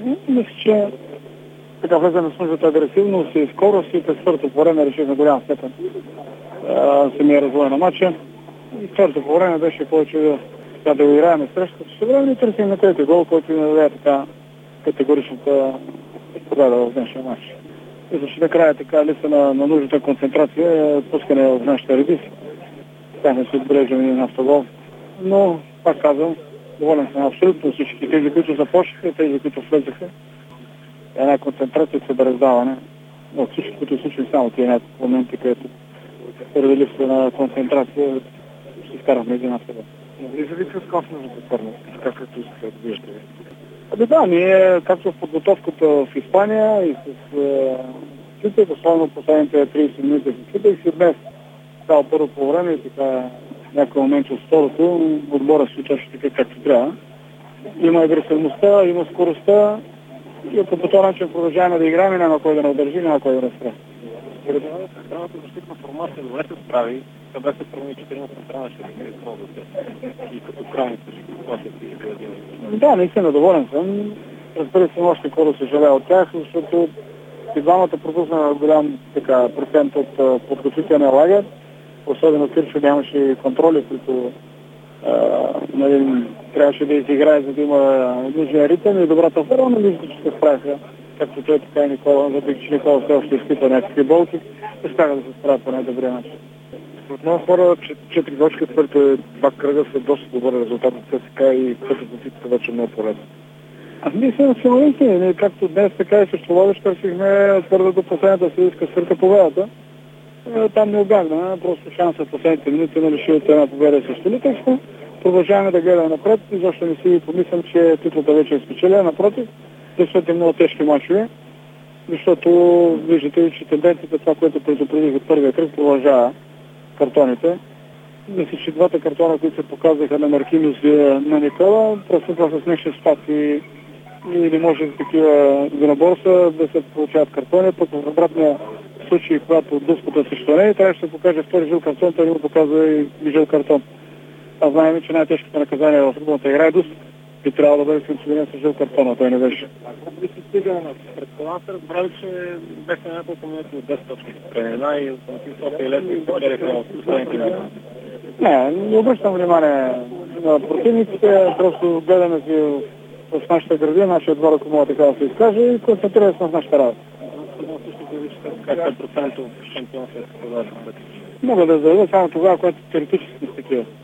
Мисля, че така влезе на службата агресивност и скорост и през първото по време реших на голяма степен самия развой на матча. И второто по време беше повече да го играем срещу. Ще време и търсим на трети гол, който ни даде така категоричната победа в днешния матч. Мисля, че накрая така липса на нужната концентрация, пускане в нашите реди. Бяхме се отбележили на автогол. Но, пак казвам, доволен съм абсолютно всички. Тези, които започнаха, тези, които влезаха. Една концентрация и събраздаване от всички, които случили само тия някакви моменти, където поради липса на концентрация ще изкарахме един автогол. Влиза ли с космосната форма, така като се виждате? Да, ние, както в подготовката в Испания и с Кипър, особено последните 30 минути в Кипър, и си днес става първо по време и така някакъв момент от второто, отбора си точно така както трябва. Има агресивността, има скоростта и по този начин продължаваме да играем и няма кой да не удържи, няма кой да не спре. Според мен, централната защитна формация добре се справи. Къде се промени 4 централна ще да и като крайни и Да, наистина доволен съм. Разбира се, още хора се жалея от тях, защото и двамата пропусна голям така, процент от подготвителния лагер. Особено Кирчо нямаше контроли, които трябваше да изиграе, за да има нужния ритъм и добрата форма, но мисля, че се справиха. Както той, така и Никола, въпреки че Никола все още изпитва някакви болки, успяха да се справят по най-добрия начин. От много хора 4 точки от първите 2 кръга са доста добър резултат от ЦСК и пътят позицията вече много по-лесно. Ние сме националисти, както днес, така и също Ловеч търсихме твърдо до последната съдийска свърка победата. Там не обягна, просто шанса в последните минути на лиши от една победа срещу Литовско. Продължаваме да гледаме напред и защо не си помислям, че титлата вече е спечелена, напротив, защото е много тежки мачове, защото виждате, че тенденцията, това, което предупредих от първия кръг, продължава картоните. Мисля, че двата картона, които се показаха на Маркинус и на Никола, просто това с нещо спад и не може за такива виноборства да се получават картони, пък в обратния случай, когато дъската срещу нея, трябва да се покаже втори жил картон, той не му показва и жил картон. А знаем, че най-тежкото наказание в футболната игра е дъст. Би трябвало да бъде санкциониран с жил картон, а той не беше. Ако би се стигал на предполага, се разбрали, че бяха няколко минути от 10 точки предена и от и лесно и спечелиха от последните минути. Не обръщам внимание на противниците, просто гледаме си в нашата градина, нашия двор, ако мога така да се изкаже, и концентрираме се в нашата работа. Как 5% от шампионството се продава? Мога да заявя само това, което теоретически не такива.